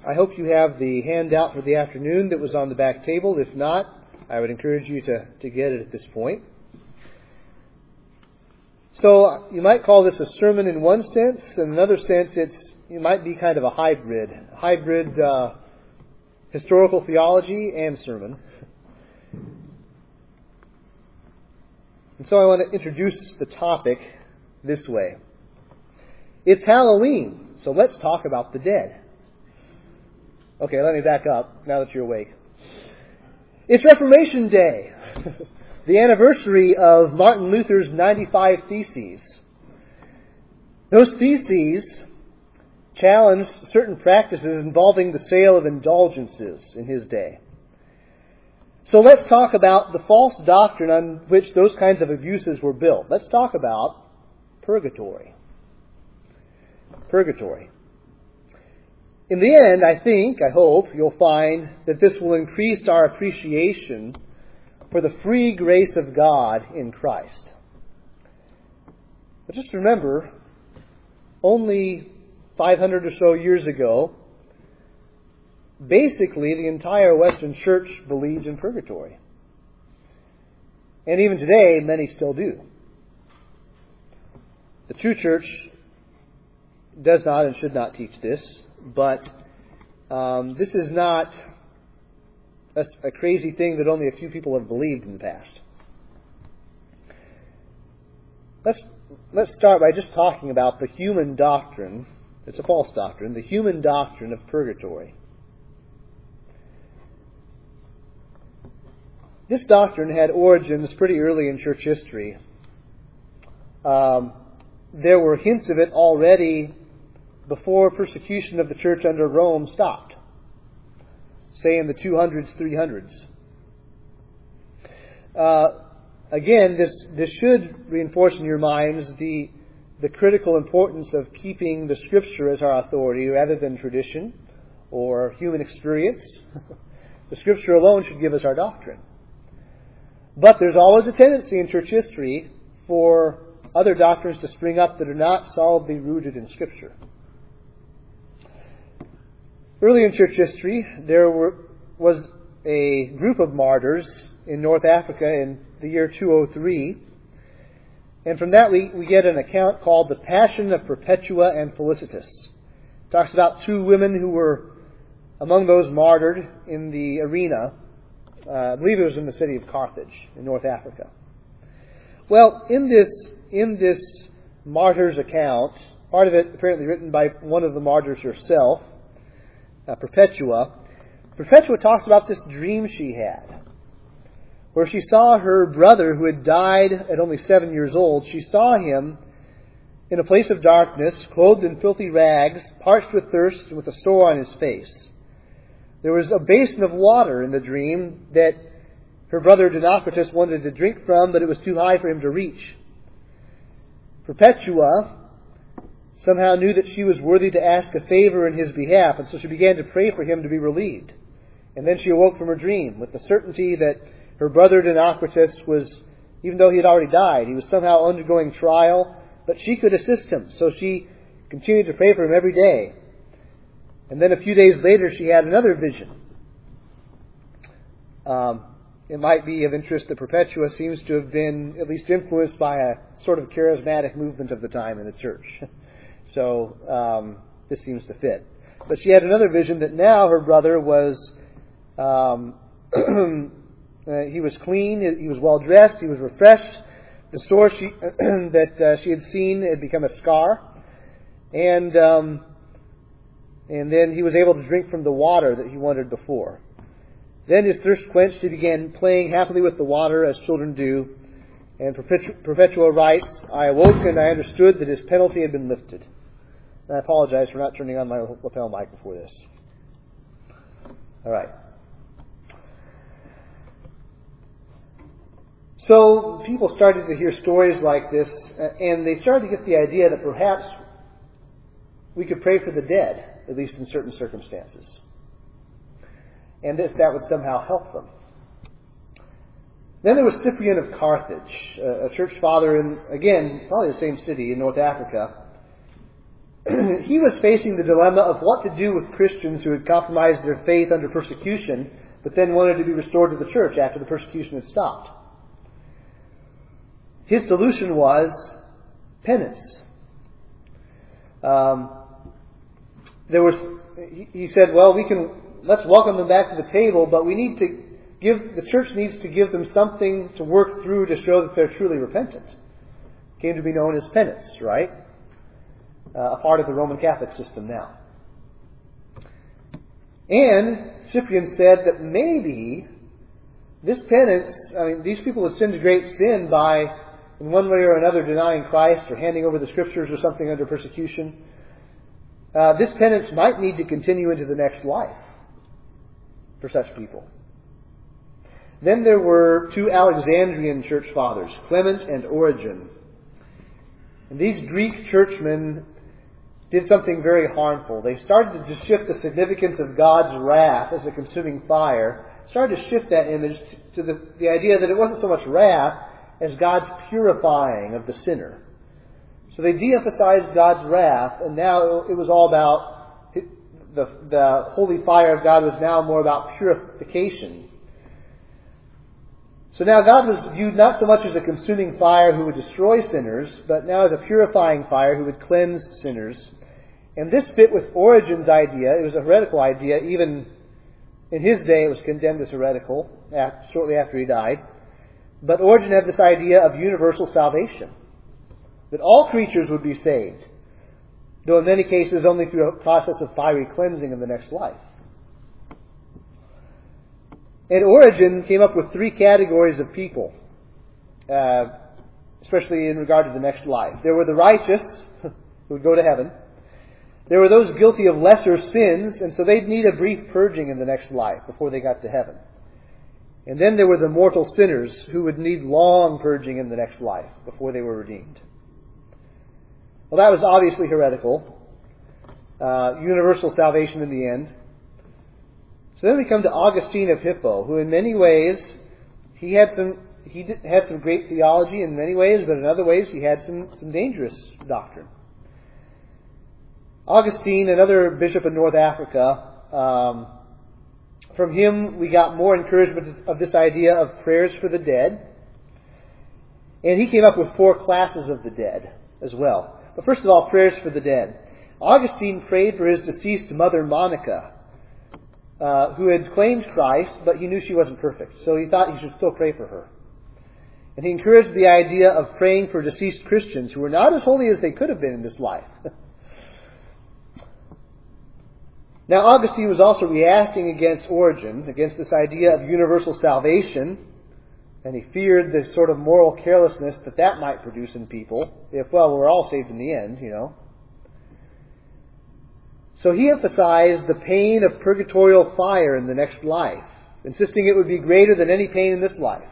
I hope you have the handout for the afternoon that was on the back table. If not, I would encourage you to get it at this point. So you might call this a sermon in one sense. In another sense, it might be kind of a hybrid historical theology and sermon. And so I want to introduce the topic this way. It's Halloween, so let's talk about the dead. Okay, let me back up now that you're awake. It's Reformation Day, the anniversary of Martin Luther's 95 Theses. Those theses challenged certain practices involving the sale of indulgences in his day. So let's talk about the false doctrine on which those kinds of abuses were built. Let's talk about purgatory. Purgatory. In the end, I hope, you'll find that this will increase our appreciation for the free grace of God in Christ. But just remember, only 500 or so years ago, basically the entire Western Church believed in purgatory. And even today, many still do. The true church does not and should not teach this, but this is not a crazy thing that only a few people have believed in the past. Let's start by just talking about the human doctrine. It's a false doctrine, the human doctrine of purgatory. This doctrine had origins pretty early in church history. There were hints of it already before persecution of the church under Rome stopped, say in the 200s, 300s. Again, this should reinforce in your minds the critical importance of keeping the Scripture as our authority rather than tradition or human experience. The Scripture alone should give us our doctrine. But there's always a tendency in church history for other doctrines to spring up that are not solidly rooted in Scripture. Early in church history, there was a group of martyrs in North Africa in the year 203. And from that we get an account called the Passion of Perpetua and Felicitas. It talks about two women who were among those martyred in the arena. I believe it was in the city of Carthage in North Africa. Well, in this martyr's account, part of it apparently written by one of the martyrs herself, Perpetua talks about this dream she had, where she saw her brother who had died at only 7 years old. She saw him in a place of darkness, clothed in filthy rags, parched with thirst, and with a sore on his face. There was a basin of water in the dream that her brother Dinocratus wanted to drink from, but it was too high for him to reach. Perpetua somehow knew that she was worthy to ask a favor in his behalf, and so she began to pray for him to be relieved. And then she awoke from her dream with the certainty that her brother Dinocratus was, even though he had already died, he was somehow undergoing trial, but she could assist him. So she continued to pray for him every day. And then a few days later, she had another vision. It might be of interest that Perpetua seems to have been at least influenced by a sort of charismatic movement of the time in the church. So this seems to fit. But she had another vision that now her brother was, he was clean, he was well dressed, he was refreshed. The sore that she had seen had become a scar. And then he was able to drink from the water that he wanted before. Then his thirst quenched, he began playing happily with the water as children do. And Perpetua writes, I awoke and I understood that his penalty had been lifted. And I apologize for not turning on my lapel mic before this. All right. So people started to hear stories like this, and they started to get the idea that perhaps we could pray for the dead, at least in certain circumstances. And that would somehow help them. Then there was Cyprian of Carthage, a church father in, again, probably the same city in North Africa. he was facing the dilemma of what to do with Christians who had compromised their faith under persecution, but then wanted to be restored to the church after the persecution had stopped. His solution was penance. He said, well, let's welcome them back to the table, but the church needs to give them something to work through to show that they're truly repentant. Came to be known as penance, right? A part of the Roman Catholic system now. And Cyprian said that maybe this penance, these people had sinned a great sin by, in one way or another, denying Christ or handing over the Scriptures or something under persecution. This penance might need to continue into the next life for such people. Then there were two Alexandrian church fathers, Clement and Origen. And these Greek churchmen did something very harmful. They started to shift the significance of God's wrath as a consuming fire, started to shift that image to the idea that it wasn't so much wrath as God's purifying of the sinner. So they de-emphasized God's wrath, and now it was all about the holy fire of God was now more about purification. So now God was viewed not so much as a consuming fire who would destroy sinners, but now as a purifying fire who would cleanse sinners. And this fit with Origen's idea. It was a heretical idea. Even in his day it was condemned as heretical shortly after he died. But Origen had this idea of universal salvation, that all creatures would be saved, though in many cases only through a process of fiery cleansing in the next life. And Origen came up with three categories of people, especially in regard to the next life. There were the righteous, who would go to heaven. There were those guilty of lesser sins, and so they'd need a brief purging in the next life before they got to heaven. And then there were the mortal sinners who would need long purging in the next life before they were redeemed. Well, that was obviously heretical. Universal salvation in the end. So then we come to Augustine of Hippo, who in many ways, he had some great theology in many ways, but in other ways he had some dangerous doctrine. Augustine, another bishop in North Africa, from him we got more encouragement of this idea of prayers for the dead. And he came up with 4 classes of the dead as well. But first of all, prayers for the dead. Augustine prayed for his deceased mother Monica, who had claimed Christ, but he knew she wasn't perfect. So he thought he should still pray for her. And he encouraged the idea of praying for deceased Christians who were not as holy as they could have been in this life. Now, Augustine was also reacting against Origen, against this idea of universal salvation, and he feared this sort of moral carelessness that might produce in people, if, well, we're all saved in the end, you know. So he emphasized the pain of purgatorial fire in the next life, insisting it would be greater than any pain in this life.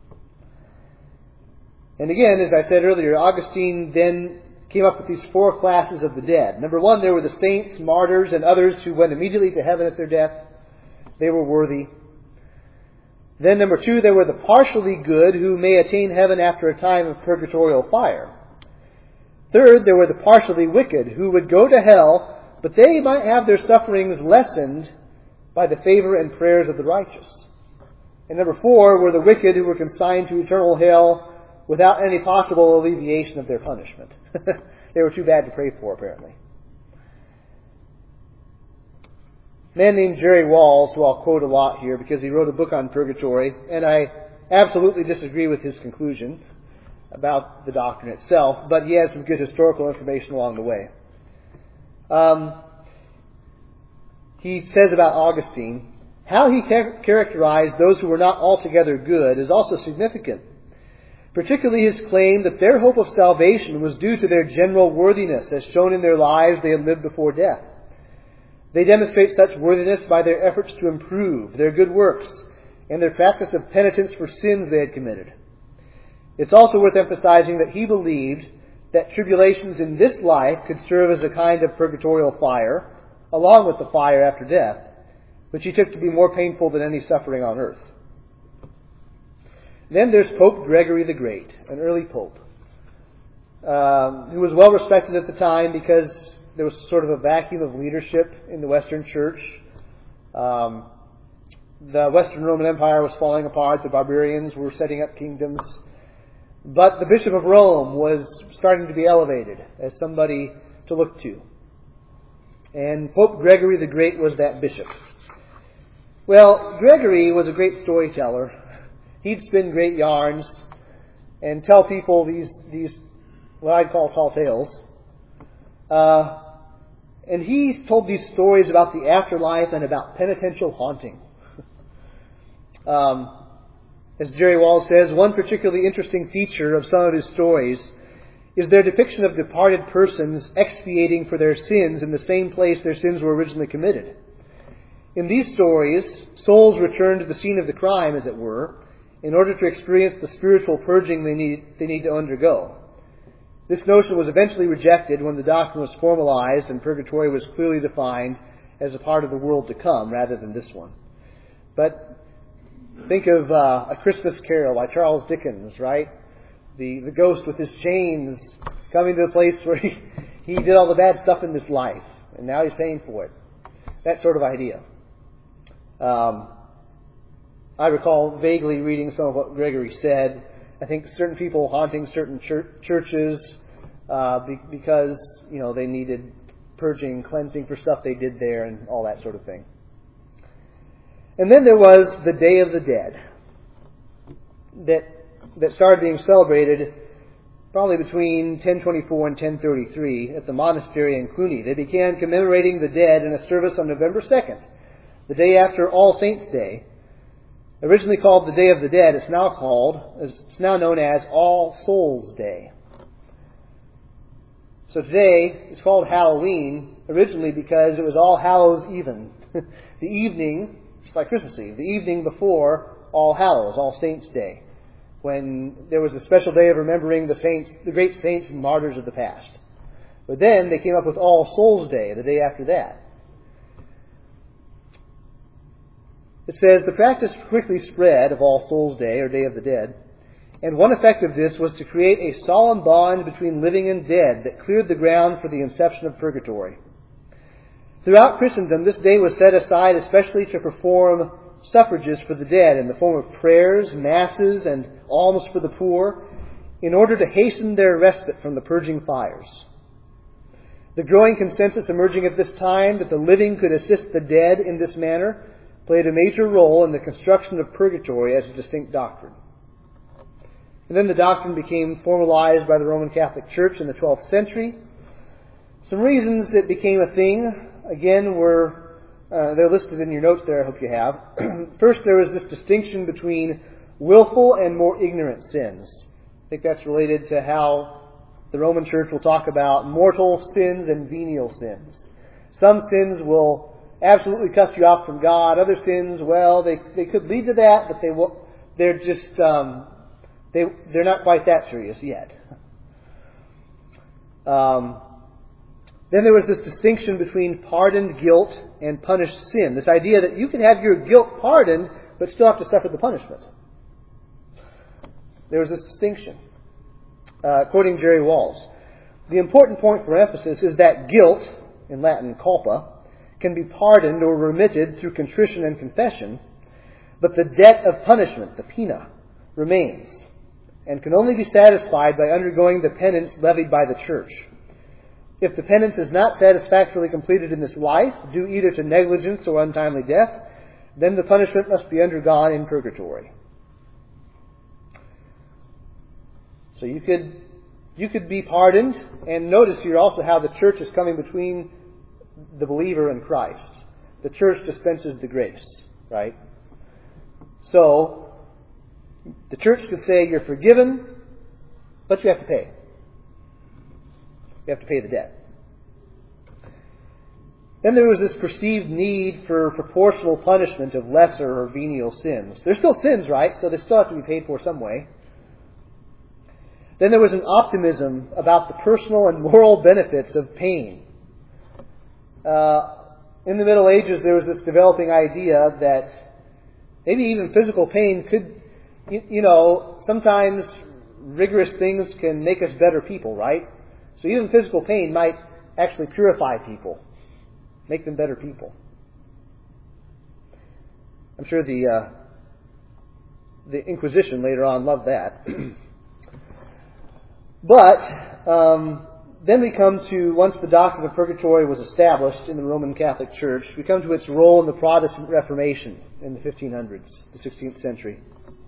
And again, as I said earlier, Augustine then came up with these 4 classes of the dead. Number 1, there were the saints, martyrs, and others who went immediately to heaven at their death. They were worthy. Then number 2, there were the partially good who may attain heaven after a time of purgatorial fire. Third, there were the partially wicked who would go to hell, but they might have their sufferings lessened by the favor and prayers of the righteous. And number 4 were the wicked who were consigned to eternal hell without any possible alleviation of their punishment. They were too bad to pray for, apparently. A man named Jerry Walls, who I'll quote a lot here because he wrote a book on purgatory, and I absolutely disagree with his conclusion about the doctrine itself, but he has some good historical information along the way. He says about Augustine, how he characterized those who were not altogether good is also significant. Particularly his claim that their hope of salvation was due to their general worthiness, as shown in their lives they had lived before death. They demonstrate such worthiness by their efforts to improve their good works and their practice of penitence for sins they had committed. It's also worth emphasizing that he believed that tribulations in this life could serve as a kind of purgatorial fire, along with the fire after death, which he took to be more painful than any suffering on earth. Then there's Pope Gregory the Great, an early pope, who was well respected at the time because there was sort of a vacuum of leadership in the Western Church. The Western Roman Empire was falling apart. The barbarians were setting up kingdoms. But the Bishop of Rome was starting to be elevated as somebody to look to. And Pope Gregory the Great was that bishop. Well, Gregory was a great storyteller. He'd spin great yarns and tell people these what I'd call tall tales. And he told these stories about the afterlife and about penitential haunting. As Jerry Walls says, one particularly interesting feature of some of his stories is their depiction of departed persons expiating for their sins in the same place their sins were originally committed. In these stories, souls return to the scene of the crime, as it were, in order to experience the spiritual purging they need to undergo. This notion was eventually rejected when the doctrine was formalized and purgatory was clearly defined as a part of the world to come rather than this one. But think of A Christmas Carol by Charles Dickens, right? The ghost with his chains coming to the place where he did all the bad stuff in this life, and now he's paying for it. That sort of idea. I recall vaguely reading some of what Gregory said. I think certain people haunting certain churches because, they needed purging, cleansing for stuff they did there and all that sort of thing. And then there was the Day of the Dead that started being celebrated probably between 1024 and 1033 at the monastery in Cluny. They began commemorating the dead in a service on November 2nd, the day after All Saints' Day. Originally called the Day of the Dead, it's now known as All Souls' Day. So today it's called Halloween, originally because it was All Hallows Even. The evening, just like Christmas Eve, the evening before All Hallows, All Saints' Day, when there was a special day of remembering the saints, the great saints and martyrs of the past. But then they came up with All Souls' Day, the day after that. It says, the practice quickly spread of All Souls' Day, or Day of the Dead, and one effect of this was to create a solemn bond between living and dead that cleared the ground for the inception of purgatory. Throughout Christendom, this day was set aside especially to perform suffrages for the dead in the form of prayers, masses, and alms for the poor, in order to hasten their respite from the purging fires. The growing consensus emerging at this time that the living could assist the dead in this manner played a major role in the construction of purgatory as a distinct doctrine. And then the doctrine became formalized by the Roman Catholic Church in the 12th century. Some reasons it became a thing, again, they're listed in your notes there, I hope you have. First, there was this distinction between willful and more ignorant sins. I think that's related to how the Roman Church will talk about mortal sins and venial sins. Some sins will absolutely cut you off from God. Other sins, well, they could lead to that, but they're just they're not quite that serious yet. Then there was this distinction between pardoned guilt and punished sin. This idea that you can have your guilt pardoned, but still have to suffer the punishment. There was this distinction. Quoting Jerry Walls, the important point for emphasis is that guilt, in Latin culpa, can be pardoned or remitted through contrition and confession, but the debt of punishment, the pena, remains, and can only be satisfied by undergoing the penance levied by the Church. If the penance is not satisfactorily completed in this life, due either to negligence or untimely death, then the punishment must be undergone in purgatory. So you could be pardoned, and notice here also how the Church is coming between the believer and Christ. The Church dispenses the grace, right? So the Church could say you're forgiven, but you have to pay. You have to pay the debt. Then there was this perceived need for proportional punishment of lesser or venial sins. They're still sins, right? So they still have to be paid for some way. Then there was an optimism about the personal and moral benefits of pain. In the Middle Ages, there was this developing idea that maybe even physical pain could, sometimes rigorous things can make us better people, right? So even physical pain might actually purify people, make them better people. I'm sure the Inquisition later on loved that. But then we come to, once the doctrine of purgatory was established in the Roman Catholic Church, we come to its role in the Protestant Reformation in the 1500s, the 16th century.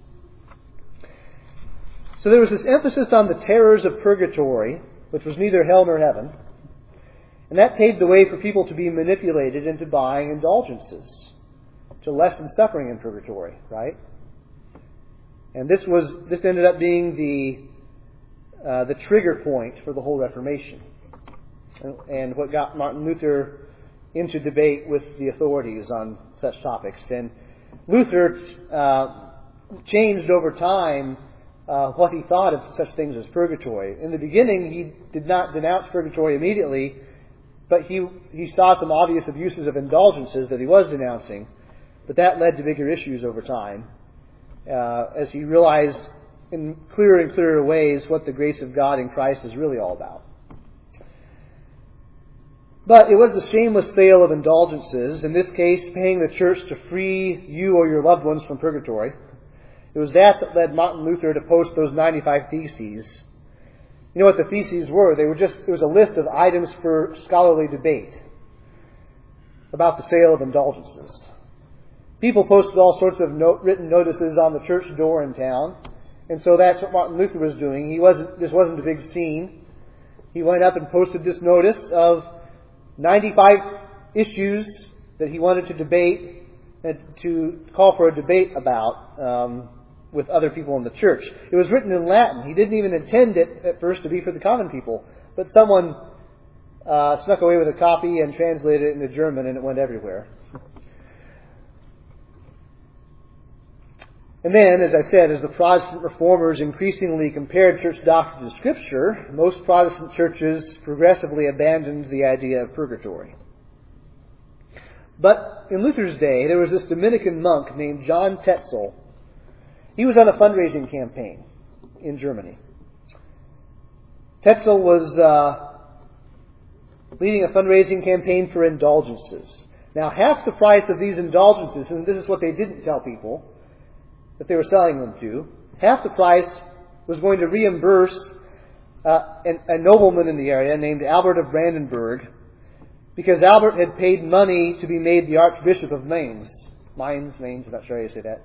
So there was this emphasis on the terrors of purgatory, which was neither hell nor heaven, and that paved the way for people to be manipulated into buying indulgences to lessen suffering in purgatory, right? And this ended up being the trigger point for the whole Reformation, and what got Martin Luther into debate with the authorities on such topics. And Luther changed over time what he thought of such things as purgatory. In the beginning, he did not denounce purgatory immediately, but he saw some obvious abuses of indulgences that he was denouncing. But that led to bigger issues over time, as he realized in clearer and clearer ways what the grace of God in Christ is really all about. But it was the shameless sale of indulgences, in this case paying the church to free you or your loved ones from purgatory. It was that led Martin Luther to post those 95 Theses. You know what the Theses were? It was a list of items for scholarly debate about the sale of indulgences. People posted all sorts of written notices on the church door in town, and so that's what Martin Luther was doing. This wasn't a big scene. He went up and posted this notice of 95 issues that he wanted to debate, and to call for a debate about with other people in the church. It was written in Latin. He didn't even intend it at first to be for the common people, but someone snuck away with a copy and translated it into German, and it went everywhere. And then, as I said, as the Protestant reformers increasingly compared church doctrine to Scripture, most Protestant churches progressively abandoned the idea of purgatory. But in Luther's day, there was this Dominican monk named John Tetzel. He was on a fundraising campaign in Germany. Tetzel was leading a fundraising campaign for indulgences. Now, half the price of these indulgences, and this is what they didn't tell people that they were selling them to, half the price was going to reimburse a nobleman in the area named Albert of Brandenburg, because Albert had paid money to be made the Archbishop of Mainz. Mainz, I'm not sure how you say that.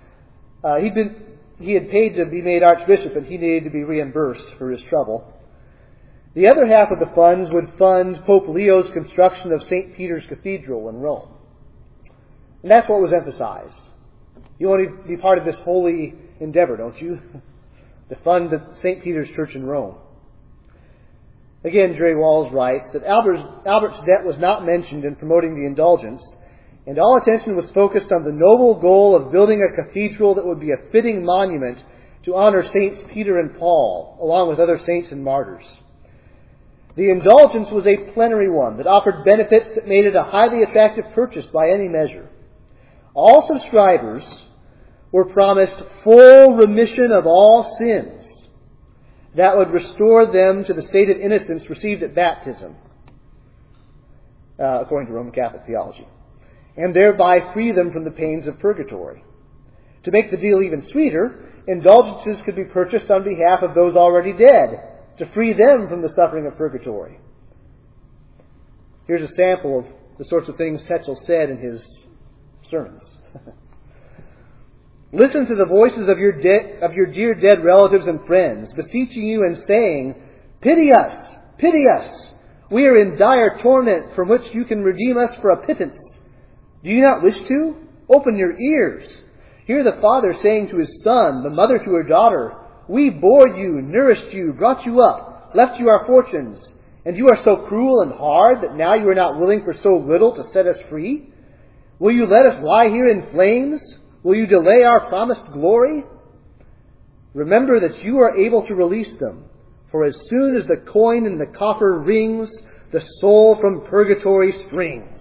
He had paid to be made Archbishop, and he needed to be reimbursed for his trouble. The other half of the funds would fund Pope Leo's construction of St. Peter's Cathedral in Rome. And that's what was emphasized. You want to be part of this holy endeavor, don't you? To fund the St. Peter's Church in Rome. Again, Jerry Walls writes that Albert's debt was not mentioned in promoting the indulgence, and all attention was focused on the noble goal of building a cathedral that would be a fitting monument to honor Saints Peter and Paul, along with other saints and martyrs. The indulgence was a plenary one that offered benefits that made it a highly attractive purchase by any measure. All subscribers were promised full remission of all sins that would restore them to the state of innocence received at baptism, according to Roman Catholic theology, and thereby free them from the pains of purgatory. To make the deal even sweeter, indulgences could be purchased on behalf of those already dead, to free them from the suffering of purgatory. Here's a sample of the sorts of things Tetzel said in his sermons. Listen to the voices of your dear dead relatives and friends, beseeching you and saying, Pity us! Pity us! We are in dire torment from which you can redeem us for a pittance. Do you not wish to? Open your ears. Hear the father saying to his son, the mother to her daughter, We bore you, nourished you, brought you up, left you our fortunes, and you are so cruel and hard that now you are not willing for so little to set us free? Will you let us lie here in flames? Will you delay our promised glory? Remember that you are able to release them, for as soon as the coin in the coffer rings, the soul from purgatory springs.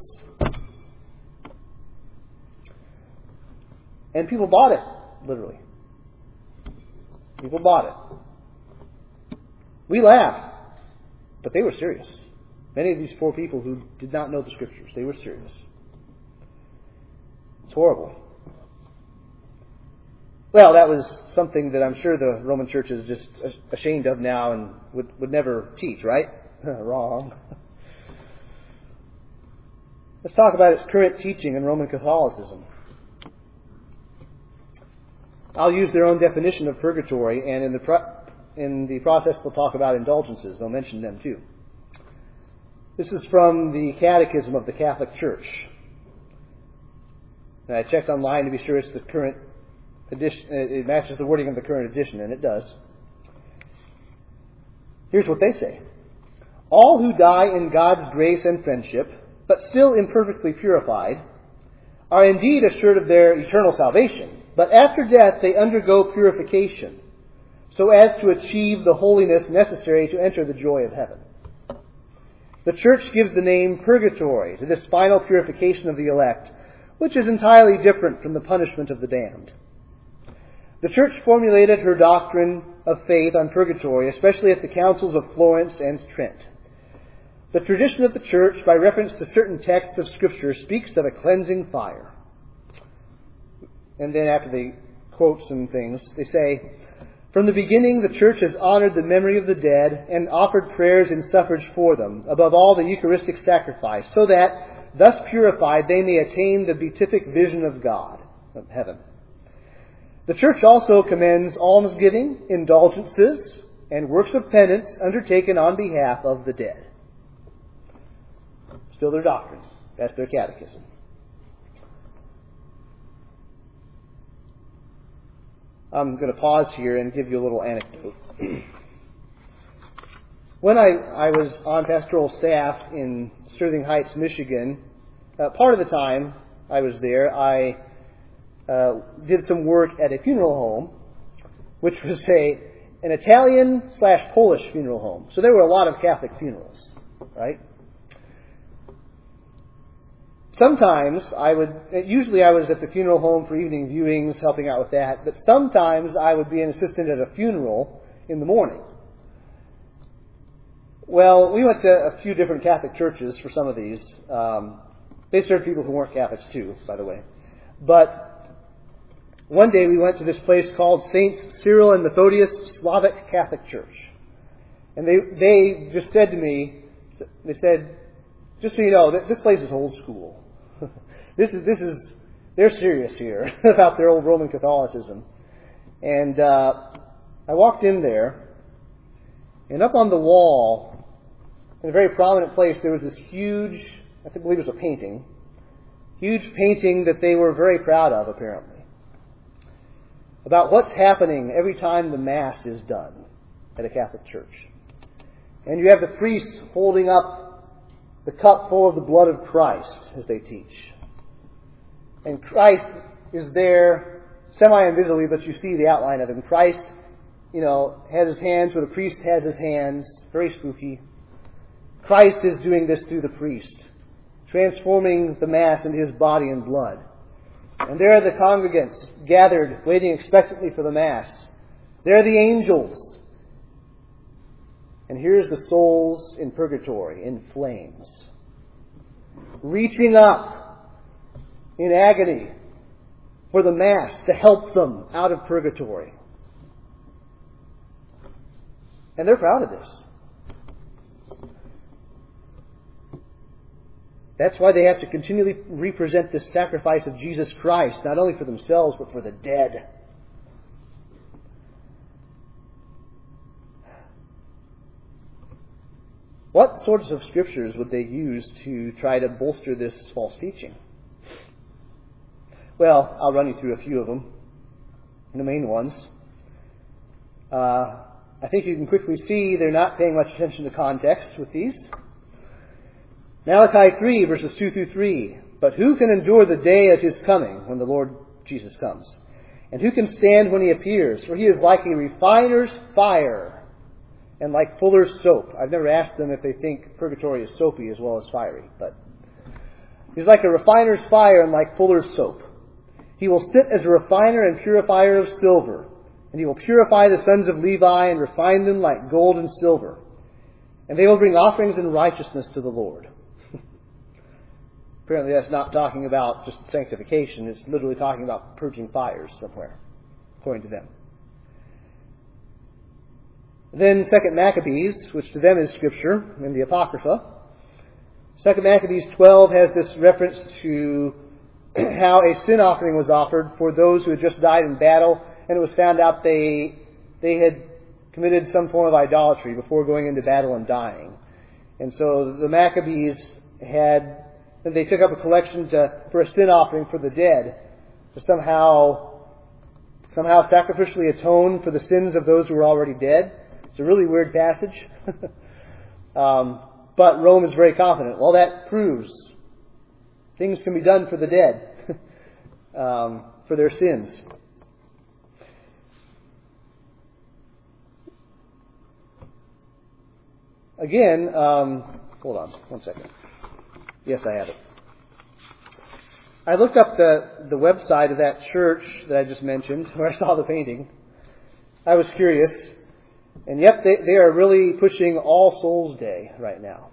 And people bought it, literally. People bought it. We laugh, but they were serious. Many of these poor people who did not know the Scriptures. They were serious. It's horrible. Well, that was something that I'm sure the Roman Church is just ashamed of now and would never teach, right? Wrong. Let's talk about its current teaching in Roman Catholicism. I'll use their own definition of purgatory, and in the process they'll talk about indulgences. They'll mention them too. This is from the Catechism of the Catholic Church. And I checked online to be sure it's the current edition. It matches the wording of the current edition, and it does. Here's what they say. All who die in God's grace and friendship, but still imperfectly purified, are indeed assured of their eternal salvation, but after death they undergo purification, so as to achieve the holiness necessary to enter the joy of heaven. The Church gives the name purgatory to this final purification of the elect, which is entirely different from the punishment of the damned. The Church formulated her doctrine of faith on purgatory, especially at the councils of Florence and Trent. The tradition of the Church, by reference to certain texts of Scripture, speaks of a cleansing fire. And then after they quote some things, they say, from the beginning the Church has honored the memory of the dead and offered prayers in suffrage for them, above all the Eucharistic sacrifice, so that, thus purified, they may attain the beatific vision of God, of heaven. The Church also commends almsgiving, indulgences, and works of penance undertaken on behalf of the dead. Still their doctrine. That's their catechism. I'm going to pause here and give you a little anecdote. When I was on pastoral staff in Sterling Heights, Michigan, part of the time I was there, I did some work at a funeral home, which was an Italian/Polish funeral home. So there were a lot of Catholic funerals, right? Sometimes usually I was at the funeral home for evening viewings, helping out with that, but sometimes I would be an assistant at a funeral in the morning. Well, we went to a few different Catholic churches for some of these. They served people who weren't Catholics too, by the way. But one day we went to this place called Saints Cyril and Methodius Slavic Catholic Church. And they just said to me, they said, just so you know, this place is old school. They're serious here about their old Roman Catholicism. And I walked in there, and up on the wall, in a very prominent place, there was this huge, I believe it was a painting, huge painting that they were very proud of, apparently, about what's happening every time the Mass is done at a Catholic church. And you have the priest holding up the cup full of the blood of Christ, as they teach. And Christ is there semi-invisibly, but you see the outline of him. Christ, has his hands where the priest has his hands. Very spooky. Christ is doing this through the priest, transforming the Mass into his body and blood. And there are the congregants gathered, waiting expectantly for the Mass. There are the angels. And here's the souls in purgatory, in flames, reaching up in agony for the Mass to help them out of purgatory. And they're proud of this. That's why they have to continually represent this sacrifice of Jesus Christ, not only for themselves, but for the dead. What sorts of scriptures would they use to try to bolster this false teaching? Well, I'll run you through a few of them, the main ones. I think you can quickly see they're not paying much attention to context with these. Malachi 3, verses 2 through 3. But who can endure the day of his coming, when the Lord Jesus comes? And who can stand when he appears? For he is like a refiner's fire and like fuller's soap. I've never asked them if they think purgatory is soapy as well as fiery, but he's like a refiner's fire and like fuller's soap. He will sit as a refiner and purifier of silver, and he will purify the sons of Levi and refine them like gold and silver. And they will bring offerings in righteousness to the Lord. Apparently that's not talking about just sanctification. It's literally talking about purging fires somewhere, according to them. Then 2 Maccabees, which to them is Scripture in the Apocrypha. 2 Maccabees 12 has this reference to how a sin offering was offered for those who had just died in battle, and it was found out they had committed some form of idolatry before going into battle and dying. And so the Maccabees they took up a collection for a sin offering for the dead to somehow sacrificially atone for the sins of those who were already dead. It's a really weird passage. But Rome is very confident. Well, that proves things can be done for the dead, for their sins. Again, hold on one second. Yes, I have it. I looked up the website of that church that I just mentioned, where I saw the painting. I was curious. And yet they are really pushing All Souls Day right now.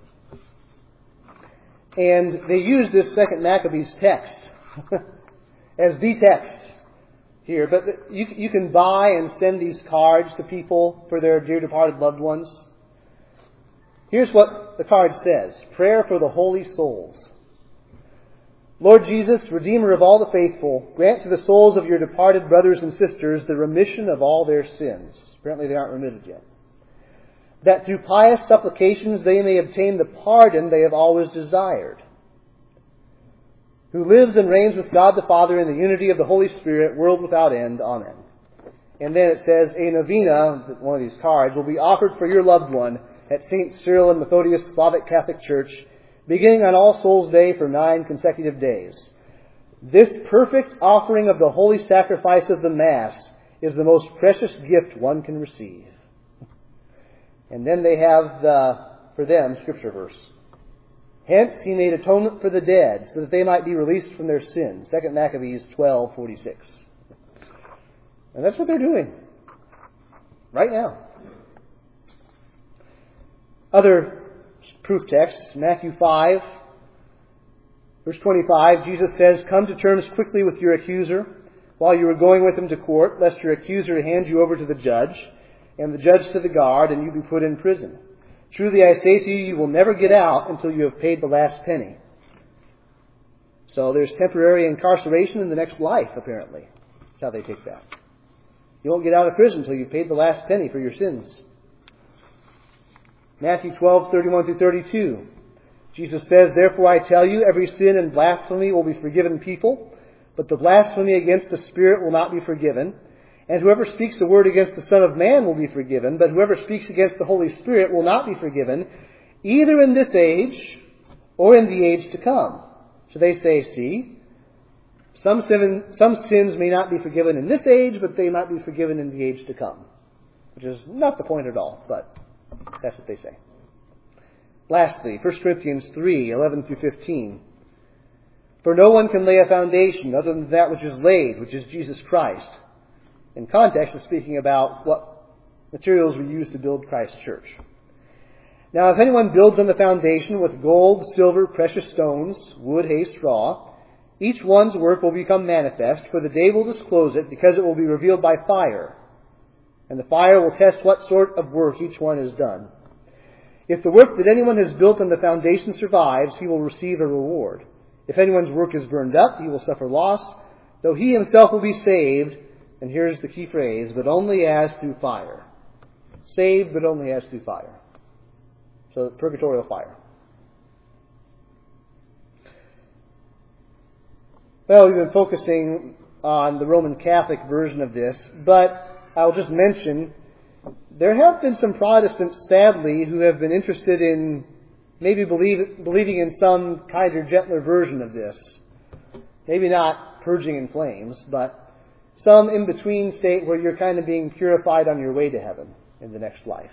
And they use this 2 Maccabees text as the text here. But you can buy and send these cards to people for their dear departed loved ones. Here's what the card says. Prayer for the holy souls. Lord Jesus, Redeemer of all the faithful, grant to the souls of your departed brothers and sisters the remission of all their sins. Apparently they aren't remitted yet. That through pious supplications they may obtain the pardon they have always desired. Who lives and reigns with God the Father in the unity of the Holy Spirit, world without end. Amen. And then it says, a novena, one of these cards, will be offered for your loved one at St. Cyril and Methodius Slavic Catholic Church, beginning on All Souls Day for 9 consecutive days. This perfect offering of the holy sacrifice of the Mass is the most precious gift one can receive. And then they have, for them, Scripture verse. Hence he made atonement for the dead, so that they might be released from their sins. 2 Maccabees 12:46. And that's what they're doing. Right now. Other proof texts, Matthew 5, verse 25, Jesus says, come to terms quickly with your accuser while you are going with him to court, lest your accuser hand you over to the judge, and the judge to the guard, and you be put in prison. Truly I say to you, you will never get out until you have paid the last penny. So there's temporary incarceration in the next life, apparently. That's how they take that. You won't get out of prison until you've paid the last penny for your sins. Matthew 12:31-32. Jesus says, therefore I tell you, every sin and blasphemy will be forgiven people, but the blasphemy against the Spirit will not be forgiven. And whoever speaks a word against the Son of Man will be forgiven, but whoever speaks against the Holy Spirit will not be forgiven, either in this age or in the age to come. So they say, see, some sins may not be forgiven in this age, but they might be forgiven in the age to come. Which is not the point at all, but that's what they say. Lastly, 1 Corinthians 3:11-15. For no one can lay a foundation other than that which is laid, which is Jesus Christ. In context, it's speaking about what materials we use to build Christ's church. Now, if anyone builds on the foundation with gold, silver, precious stones, wood, hay, straw, each one's work will become manifest, for the day will disclose it, because it will be revealed by fire. And the fire will test what sort of work each one has done. If the work that anyone has built on the foundation survives, he will receive a reward. If anyone's work is burned up, he will suffer loss, though he himself will be saved. And here's the key phrase, but only as through fire. Saved, but only as through fire. So, purgatorial fire. Well, we've been focusing on the Roman Catholic version of this, but I'll just mention, there have been some Protestants, sadly, who have been interested in maybe believing in some kinder, gentler version of this. Maybe not purging in flames, but some in-between state where you're kind of being purified on your way to heaven in the next life.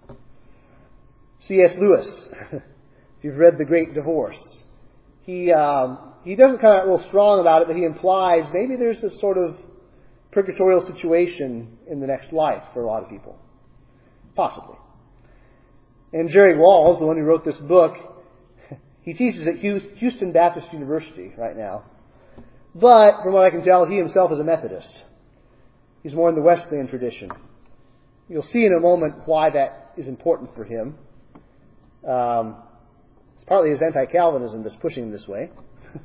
C.S. Lewis, if you've read The Great Divorce, he doesn't come out real strong about it, but he implies maybe there's a sort of purgatorial situation in the next life for a lot of people. Possibly. And Jerry Walls, the one who wrote this book, he teaches at Houston Baptist University right now. But, from what I can tell, he himself is a Methodist. He's more in the Wesleyan tradition. You'll see in a moment why that is important for him. It's partly his anti-Calvinism that's pushing him this way.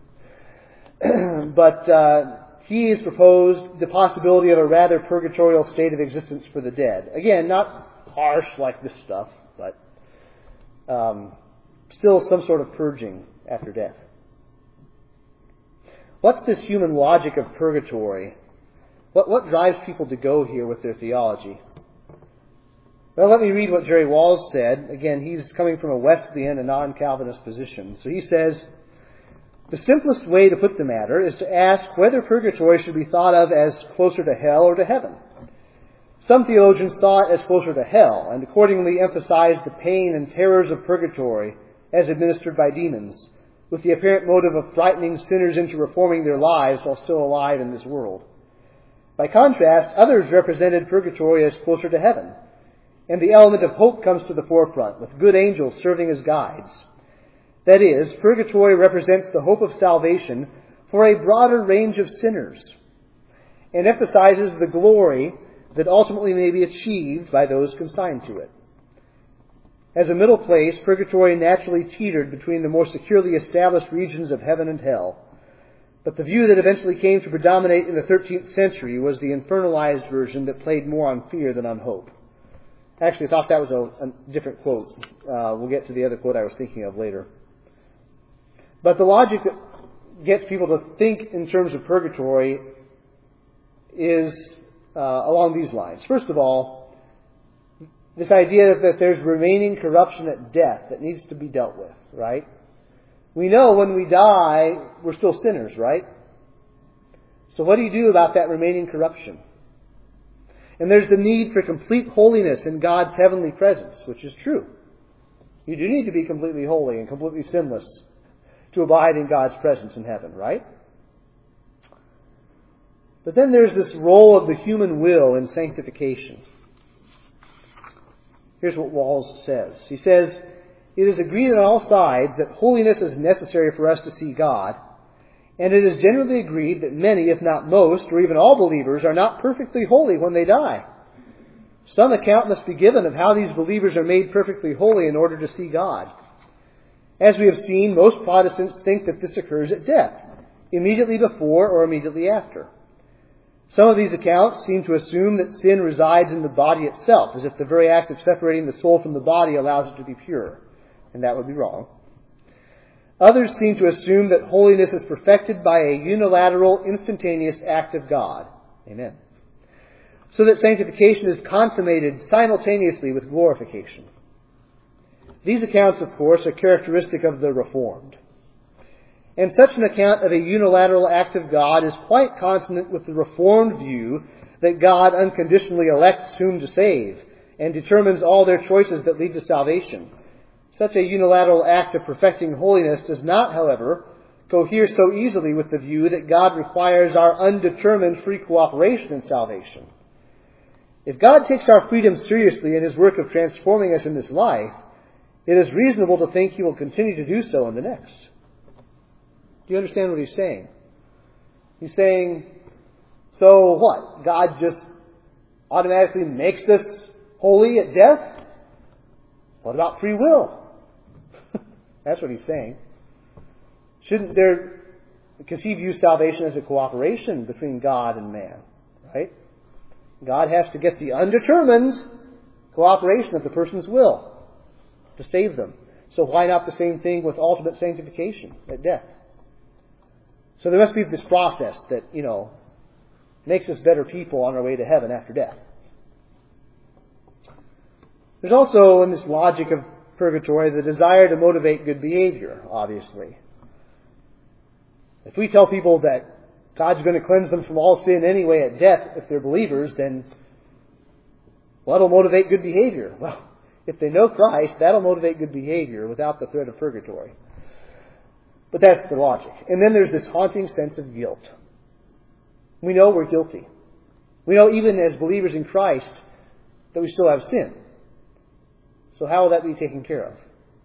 But he has proposed the possibility of a rather purgatorial state of existence for the dead. Again, not harsh like this stuff, but still some sort of purging after death. What's this human logic of purgatory? What drives people to go here with their theology? Well, let me read what Jerry Walls said. Again, he's coming from a Wesleyan, a non-Calvinist position. So he says, the simplest way to put the matter is to ask whether purgatory should be thought of as closer to hell or to heaven. Some theologians saw it as closer to hell, and accordingly emphasized the pain and terrors of purgatory as administered by demons, with the apparent motive of frightening sinners into reforming their lives while still alive in this world. By contrast, others represented purgatory as closer to heaven, and the element of hope comes to the forefront, with good angels serving as guides. That is, purgatory represents the hope of salvation for a broader range of sinners, and emphasizes the glory that ultimately may be achieved by those consigned to it. As a middle place, purgatory naturally teetered between the more securely established regions of heaven and hell. But the view that eventually came to predominate in the 13th century was the infernalized version that played more on fear than on hope. I actually thought that was a different quote. We'll get to the other quote I was thinking of later. But the logic that gets people to think in terms of purgatory is along these lines. First of all, this idea that there's remaining corruption at death that needs to be dealt with, right? We know when we die, we're still sinners, right? So what do you do about that remaining corruption? And there's the need for complete holiness in God's heavenly presence, which is true. You do need to be completely holy and completely sinless to abide in God's presence in heaven, right? But then there's this role of the human will in sanctification. Here's what Walls says. He says, it is agreed on all sides that holiness is necessary for us to see God, and it is generally agreed that many, if not most, or even all believers are not perfectly holy when they die. Some account must be given of how these believers are made perfectly holy in order to see God. As we have seen, most Protestants think that this occurs at death, immediately before or immediately after. Some of these accounts seem to assume that sin resides in the body itself, as if the very act of separating the soul from the body allows it to be pure. And that would be wrong. Others seem to assume that holiness is perfected by a unilateral, instantaneous act of God. Amen. So that sanctification is consummated simultaneously with glorification. These accounts, of course, are characteristic of the Reformed. And such an account of a unilateral act of God is quite consonant with the Reformed view that God unconditionally elects whom to save and determines all their choices that lead to salvation. Such a unilateral act of perfecting holiness does not, however, cohere so easily with the view that God requires our undetermined free cooperation in salvation. If God takes our freedom seriously in His work of transforming us in this life, it is reasonable to think He will continue to do so in the next. Do you understand what He's saying? He's saying, so what? God just automatically makes us holy at death? What about free will? That's what He's saying. Shouldn't there, because He views salvation as a cooperation between God and man, right? God has to get the undetermined cooperation of the person's will to save them. So why not the same thing with ultimate sanctification at death? So there must be this process that, makes us better people on our way to heaven after death. There's also, in this logic of purgatory, the desire to motivate good behavior, obviously. If we tell people that God's going to cleanse them from all sin anyway at death if they're believers, then what'll motivate good behavior? Well, if they know Christ, that'll motivate good behavior without the threat of purgatory. But that's the logic. And then there's this haunting sense of guilt. We know we're guilty. We know even as believers in Christ that we still have sin. So how will that be taken care of?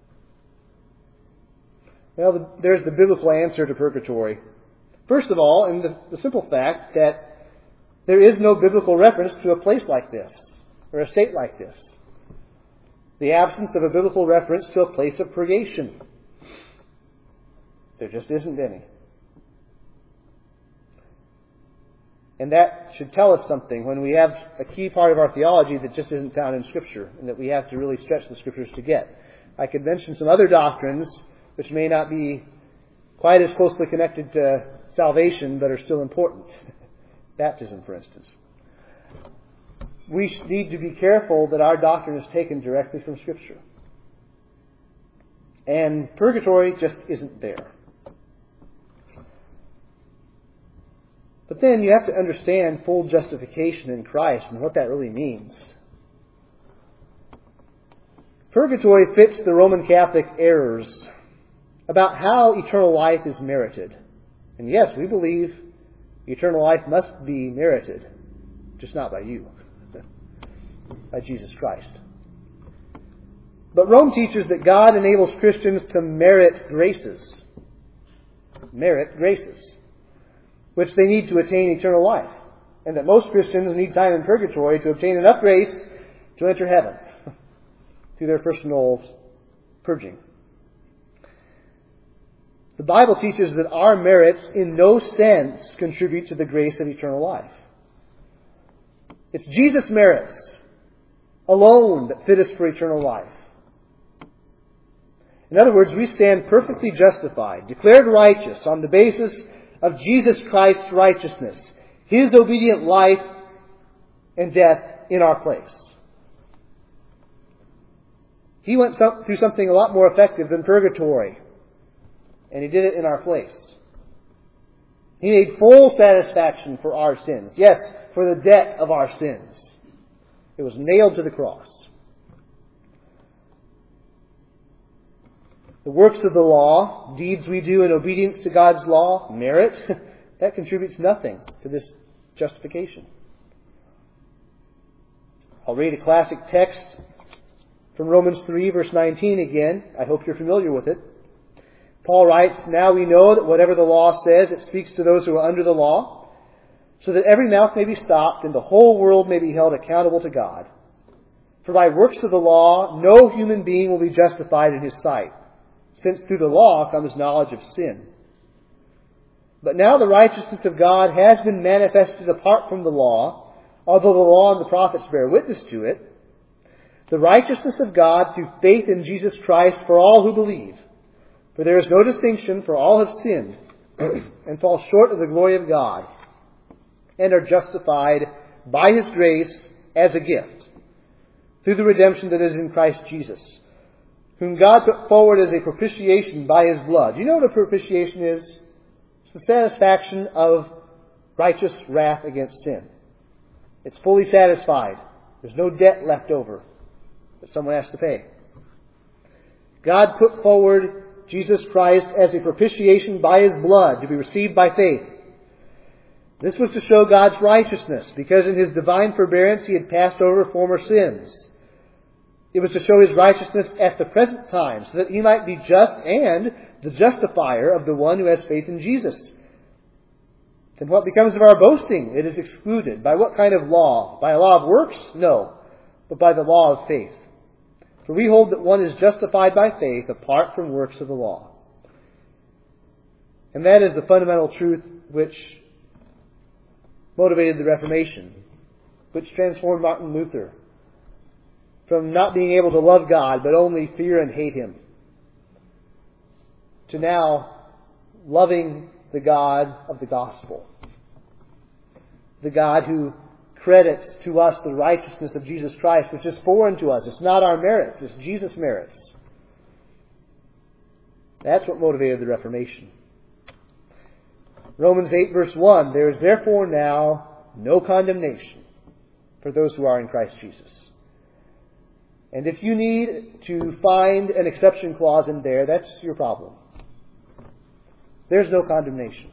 Well, there's the biblical answer to purgatory. First of all, in the simple fact that there is no biblical reference to a place like this, or a state like this. The absence of a biblical reference to a place of purgation. There just isn't any. And that should tell us something when we have a key part of our theology that just isn't found in Scripture, and that we have to really stretch the Scriptures to get. I could mention some other doctrines which may not be quite as closely connected to salvation, but are still important. Baptism, for instance. We need to be careful that our doctrine is taken directly from Scripture. And purgatory just isn't there. But then you have to understand full justification in Christ and what that really means. Purgatory fits the Roman Catholic errors about how eternal life is merited. And yes, we believe eternal life must be merited, just not by you, by Jesus Christ. But Rome teaches that God enables Christians to merit graces, which they need to attain eternal life. And that most Christians need time in purgatory to obtain enough grace to enter heaven through their personal purging. The Bible teaches that our merits in no sense contribute to the grace of eternal life. It's Jesus' merits alone that fit us for eternal life. In other words, we stand perfectly justified, declared righteous on the basis of Jesus Christ's righteousness, His obedient life and death in our place. He went through something a lot more effective than purgatory, and He did it in our place. He made full satisfaction for our sins. Yes, for the debt of our sins. It was nailed to the cross. The works of the law, deeds we do in obedience to God's law, merit, that contributes nothing to this justification. I'll read a classic text from Romans 3, verse 19 again. I hope you're familiar with it. Paul writes, "Now we know that whatever the law says, it speaks to those who are under the law, so that every mouth may be stopped and the whole world may be held accountable to God. For by works of the law, no human being will be justified in His sight, since through the law comes knowledge of sin. But now the righteousness of God has been manifested apart from the law, although the law and the prophets bear witness to it. The righteousness of God through faith in Jesus Christ for all who believe. For there is no distinction, for all have sinned and fall short of the glory of God, and are justified by His grace as a gift, through the redemption that is in Christ Jesus, whom God put forward as a propitiation by His blood." Do you know what a propitiation is? It's the satisfaction of righteous wrath against sin. It's fully satisfied. There's no debt left over that someone has to pay. God put forward Jesus Christ as a propitiation by His blood to be received by faith. This was to show God's righteousness, because in His divine forbearance He had passed over former sins. It was to show His righteousness at the present time, so that He might be just and the justifier of the one who has faith in Jesus. Then what becomes of our boasting? It is excluded. By what kind of law? By a law of works? No, but by the law of faith. For we hold that one is justified by faith apart from works of the law. And that is the fundamental truth which motivated the Reformation, which transformed Martin Luther from not being able to love God, but only fear and hate Him, to now loving the God of the gospel. The God who credits to us the righteousness of Jesus Christ, which is foreign to us. It's not our merits, it's Jesus' merits. That's what motivated the Reformation. Romans 8, verse 1, "There is therefore now no condemnation for those who are in Christ Jesus." And if you need to find an exception clause in there, that's your problem. There's no condemnation.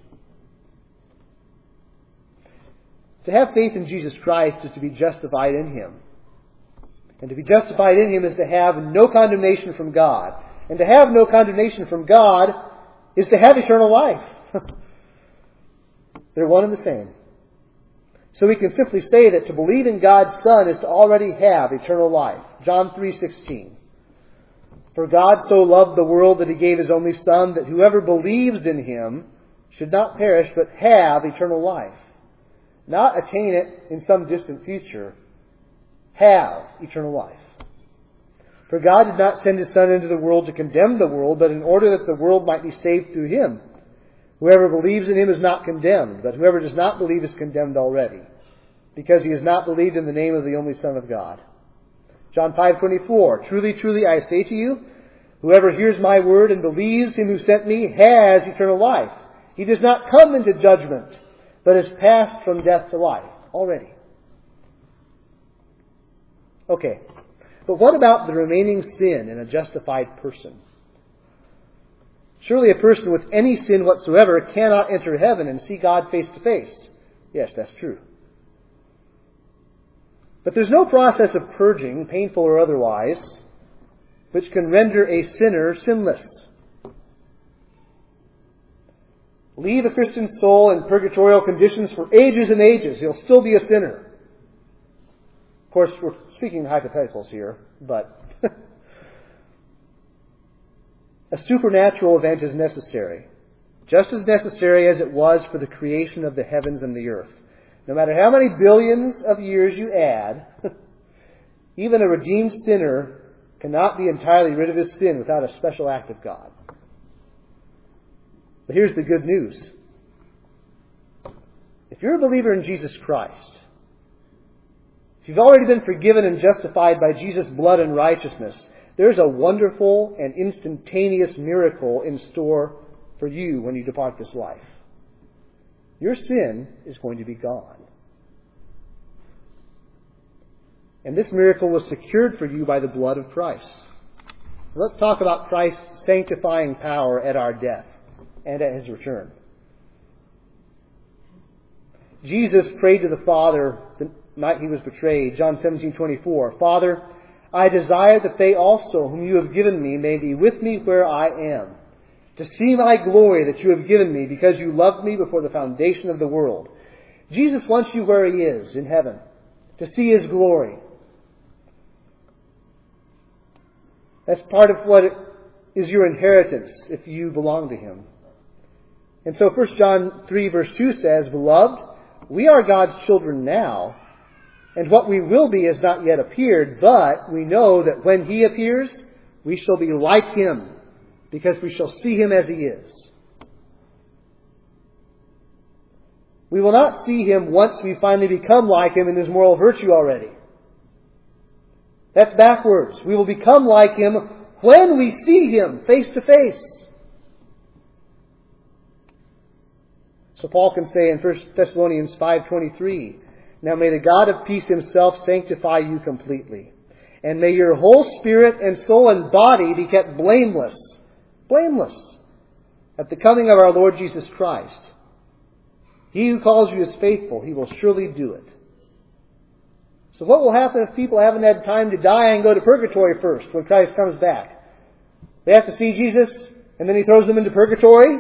To have faith in Jesus Christ is to be justified in Him. And to be justified in Him is to have no condemnation from God. And to have no condemnation from God is to have eternal life. They're one and the same. So we can simply say that to believe in God's Son is to already have eternal life. John 3:16. For God so loved the world that He gave His only Son, that whoever believes in Him should not perish, but have eternal life. Not attain it in some distant future. Have eternal life. For God did not send His Son into the world to condemn the world, but in order that the world might be saved through Him. Whoever believes in Him is not condemned, but whoever does not believe is condemned already, because he has not believed in the name of the only Son of God. John 5:24, Truly, truly, I say to you, whoever hears my word and believes Him who sent me has eternal life. He does not come into judgment, but is passed from death to life already. Okay, but what about the remaining sin in a justified person? Surely a person with any sin whatsoever cannot enter heaven and see God face to face. Yes, that's true. But there's no process of purging, painful or otherwise, which can render a sinner sinless. Leave a Christian soul in purgatorial conditions for ages and ages. He'll still be a sinner. Of course, we're speaking hypotheticals here, but a supernatural event is necessary, just as necessary as it was for the creation of the heavens and the earth. No matter how many billions of years you add, even a redeemed sinner cannot be entirely rid of his sin without a special act of God. But here's the good news. If you're a believer in Jesus Christ, if you've already been forgiven and justified by Jesus' blood and righteousness, there's a wonderful and instantaneous miracle in store for you when you depart this life. Your sin is going to be gone. And this miracle was secured for you by the blood of Christ. Let's talk about Christ's sanctifying power at our death and at His return. Jesus prayed to the Father the night He was betrayed. John 17:24. Father, I desire that they also, whom you have given me, may be with me where I am, to see my glory that you have given me, because you loved me before the foundation of the world. Jesus wants you where He is, in heaven, to see His glory. That's part of what is your inheritance if you belong to Him. And so 1 John 3 verse 2 says, Beloved, we are God's children now, and what we will be has not yet appeared, but we know that when He appears, we shall be like Him, because we shall see Him as He is. We will not see Him once we finally become like Him in His moral virtue already. That's backwards. We will become like Him when we see Him face to face. So Paul can say in 1 Thessalonians 5:23, Now may the God of peace Himself sanctify you completely, and may your whole spirit and soul and body be kept blameless at the coming of our Lord Jesus Christ. He who calls you is faithful. He will surely do it. So what will happen if people haven't had time to die and go to purgatory first when Christ comes back? They have to see Jesus and then He throws them into purgatory?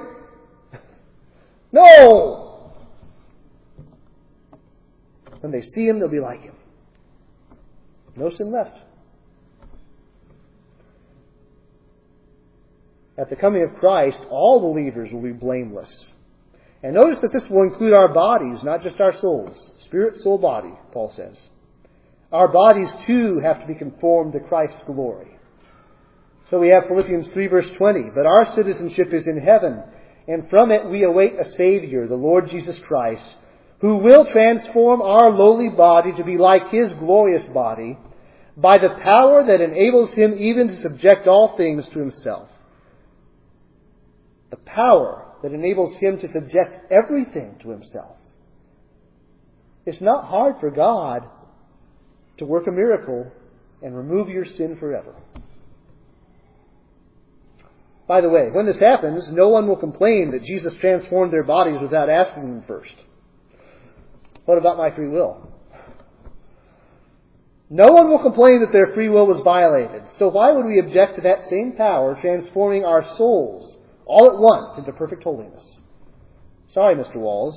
No! When they see Him, they'll be like Him. No sin left. At the coming of Christ, all believers will be blameless. And notice that this will include our bodies, not just our souls. Spirit, soul, body, Paul says. Our bodies too have to be conformed to Christ's glory. So we have Philippians 3 verse 20. But our citizenship is in heaven, and from it we await a Savior, the Lord Jesus Christ, who will transform our lowly body to be like His glorious body by the power that enables Him even to subject all things to Himself. The power that enables Him to subject everything to Himself. It's not hard for God to work a miracle and remove your sin forever. By the way, when this happens, no one will complain that Jesus transformed their bodies without asking them first. What about my free will? No one will complain that their free will was violated. So why would we object to that same power transforming our souls all at once into perfect holiness? Sorry, Mr. Walls.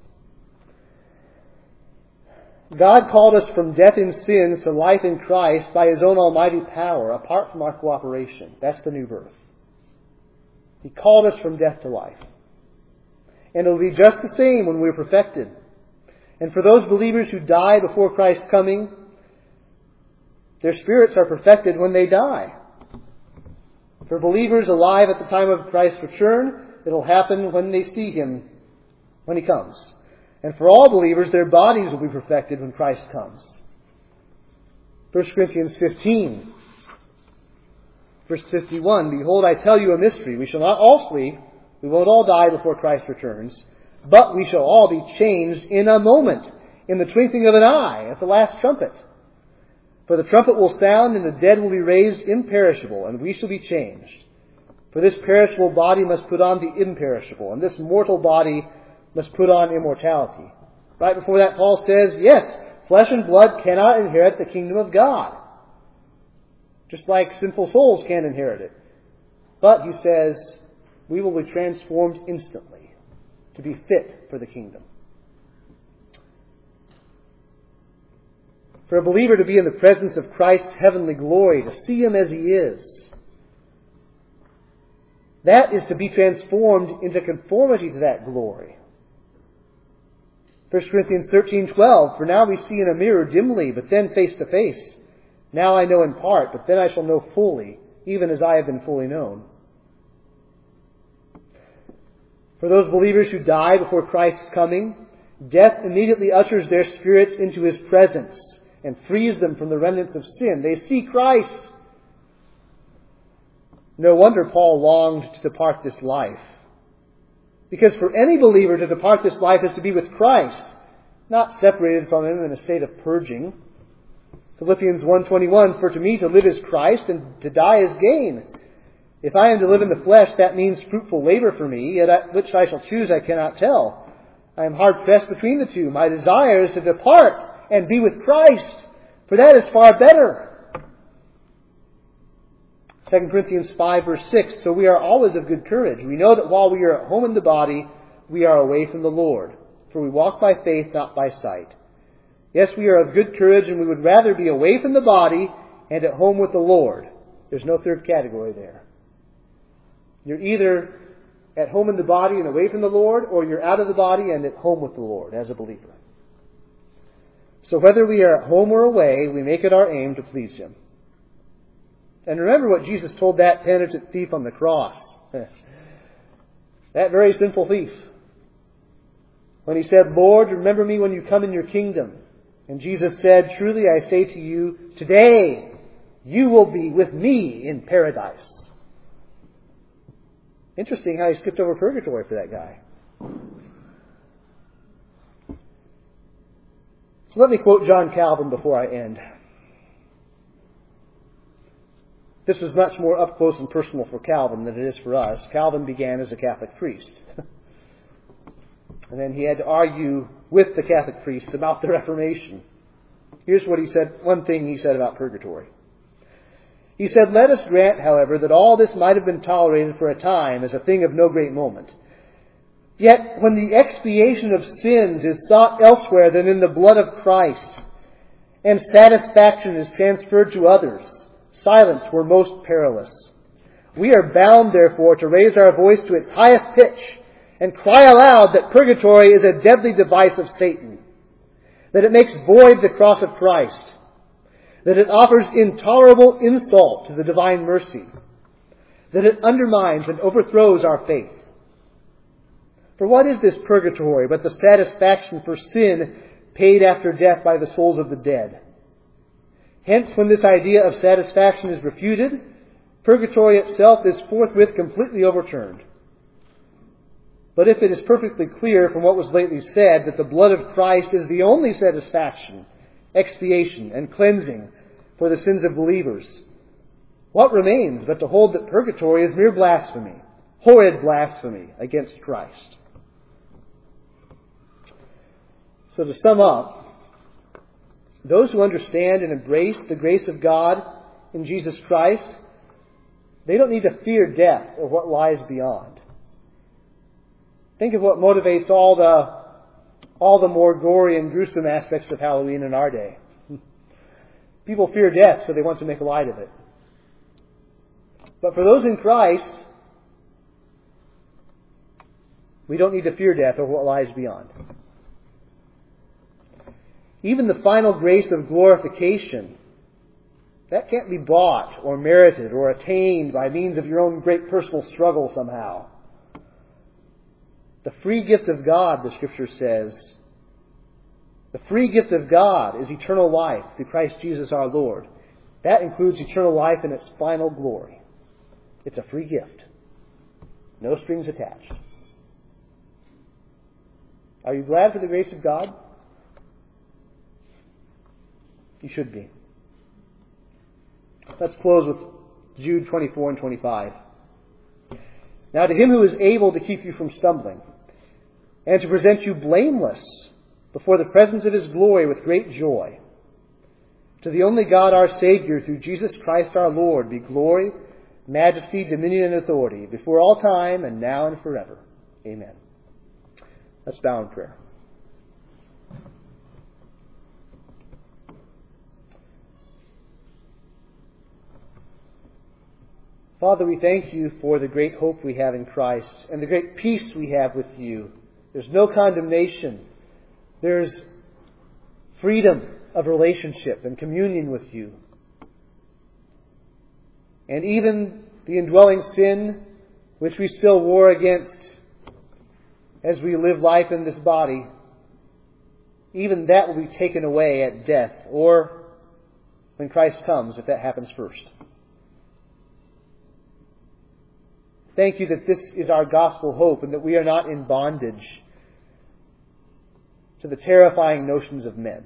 God called us from death in sins to life in Christ by His own almighty power, apart from our cooperation. That's the new birth. He called us from death to life. And it will be just the same when we're perfected. And for those believers who die before Christ's coming, their spirits are perfected when they die. For believers alive at the time of Christ's return, it'll happen when they see Him, when He comes. And for all believers, their bodies will be perfected when Christ comes. 1 Corinthians 15, verse 51, Behold, I tell you a mystery. We shall not all sleep. We won't all die before Christ returns. But we shall all be changed in a moment, in the twinkling of an eye, at the last trumpet. For the trumpet will sound, and the dead will be raised imperishable, and we shall be changed. For this perishable body must put on the imperishable, and this mortal body must put on immortality. Right before that, Paul says, yes, flesh and blood cannot inherit the kingdom of God. Just like sinful souls can't inherit it. But, he says, we will be transformed instantly to be fit for the kingdom. For a believer to be in the presence of Christ's heavenly glory, to see Him as He is, that is to be transformed into conformity to that glory. 1 Corinthians 13:12, For now we see in a mirror dimly, but then face to face. Now I know in part, but then I shall know fully, even as I have been fully known. For those believers who die before Christ's coming, death immediately ushers their spirits into His presence and frees them from the remnants of sin. They see Christ. No wonder Paul longed to depart this life. Because for any believer to depart this life is to be with Christ, not separated from Him in a state of purging. Philippians 1:21, For to me to live is Christ, and to die is gain. If I am to live in the flesh, that means fruitful labor for me, yet which I shall choose I cannot tell. I am hard pressed between the two. My desire is to depart and be with Christ, for that is far better. 2 Corinthians 5, verse 6, So we are always of good courage. We know that while we are at home in the body, we are away from the Lord. For we walk by faith, not by sight. Yes, we are of good courage, and we would rather be away from the body and at home with the Lord. There's no third category there. You're either at home in the body and away from the Lord, or you're out of the body and at home with the Lord as a believer. So whether we are at home or away, we make it our aim to please Him. And remember what Jesus told that penitent thief on the cross. That very sinful thief. When he said, Lord, remember me when you come in your kingdom. And Jesus said, Truly I say to you, today you will be with me in paradise. Interesting how he skipped over purgatory for that guy. So let me quote John Calvin before I end. This was much more up close and personal for Calvin than it is for us. Calvin began as a Catholic priest. And then he had to argue with the Catholic priests about the Reformation. Here's what he said, one thing he said about purgatory. He said, Let us grant, however, that all this might have been tolerated for a time as a thing of no great moment. Yet, when the expiation of sins is sought elsewhere than in the blood of Christ, and satisfaction is transferred to others, silence were most perilous. We are bound, therefore, to raise our voice to its highest pitch and cry aloud that purgatory is a deadly device of Satan, that it makes void the cross of Christ, that it offers intolerable insult to the divine mercy, that it undermines and overthrows our faith. For what is this purgatory but the satisfaction for sin paid after death by the souls of the dead? Hence, when this idea of satisfaction is refuted, purgatory itself is forthwith completely overturned. But if it is perfectly clear from what was lately said that the blood of Christ is the only satisfaction, expiation, and cleansing for the sins of believers, what remains but to hold that purgatory is mere blasphemy, horrid blasphemy against Christ? So to sum up, Those who understand and embrace the grace of God in Jesus Christ, they don't need to fear death or what lies beyond. Think of what motivates all the more gory and gruesome aspects of Halloween in our day. People fear death, so they want to make light of it. But for those in Christ, we don't need to fear death or what lies beyond. Even the final grace of glorification, that can't be bought or merited or attained by means of your own great personal struggle somehow. The free gift of God, the Scripture says, the free gift of God is eternal life through Christ Jesus our Lord. That includes eternal life in its final glory. It's a free gift. No strings attached. Are you glad for the grace of God? You should be. Let's close with Jude 24 and 25. Now to Him who is able to keep you from stumbling, and to present you blameless before the presence of His glory with great joy, to the only God our Savior, through Jesus Christ our Lord, be glory, majesty, dominion, and authority, before all time, and now and forever. Amen. Let's bow in prayer. Father, we thank You for the great hope we have in Christ and the great peace we have with You. There's no condemnation. There's freedom of relationship and communion with You. And even the indwelling sin which we still war against as we live life in this body, even that will be taken away at death or when Christ comes, if that happens first. Thank You that this is our gospel hope and that we are not in bondage to the terrifying notions of men.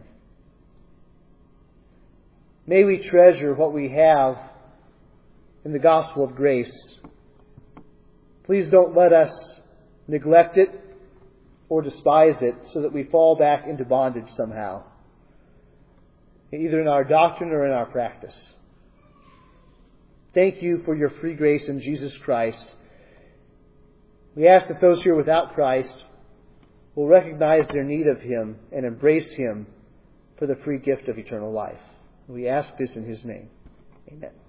May we treasure what we have in the gospel of grace. Please don't let us neglect it or despise it so that we fall back into bondage somehow, either in our doctrine or in our practice. Thank You for Your free grace in Jesus Christ. We ask that those here without Christ will recognize their need of Him and embrace Him for the free gift of eternal life. We ask this in His name. Amen.